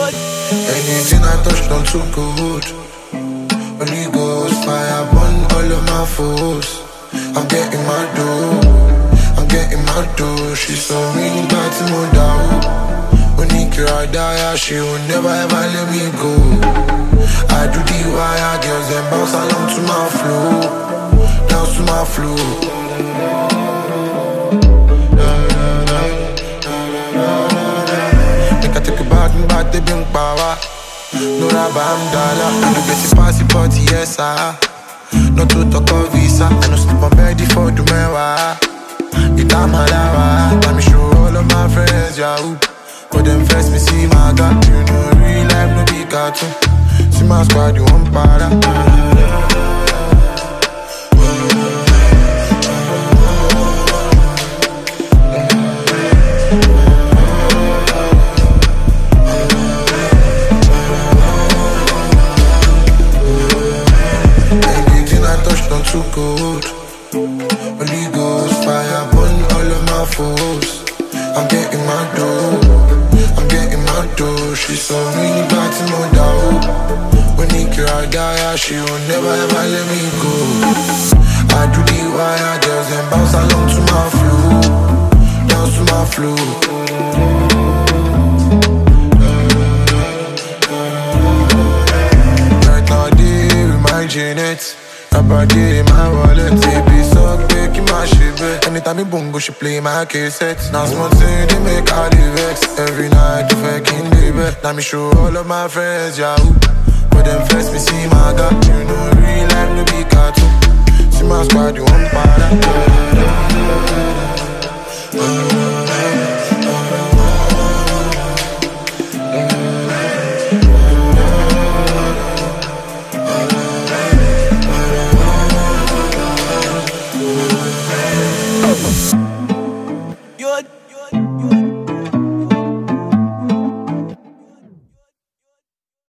Anything I touch don't too good. Holy Ghost fire burn all of my foes. I'm getting my dough. She's so mean, but no doubt. When he cry, die, she will never ever let me go. I do the wire, girls then bounce along to my flow, dance to my flow. Make I take a bath and bath the bing power. No rubber, I'm dollar. I do get it passy party, yes sir. Not to talk of visa. I no sleep on bed for the mewa. It's a malawa. Let me show all of my friends, yahoo. But them first me see my God. You know real life no be cartoon. See my squad, you want para. Anything I touch don't too good. Holy Ghost fire burn all of my foes. I'm getting my dough. She's so really bad to no doubt. When he cry, die, she will never ever let me go. I do the wire, girls and bounce along to my flow, dance to my flow. Right now, day with my Janet. Rapper day in my wallet. Baby, so quick in my shit. Anytime me bongo, she play my cassette. Now smart say they make all the vex. Every night, you fucking baby. Now me show all of my friends, yahoo. But them first me see my God. You know real life no be cartoon. See my squad, you want para.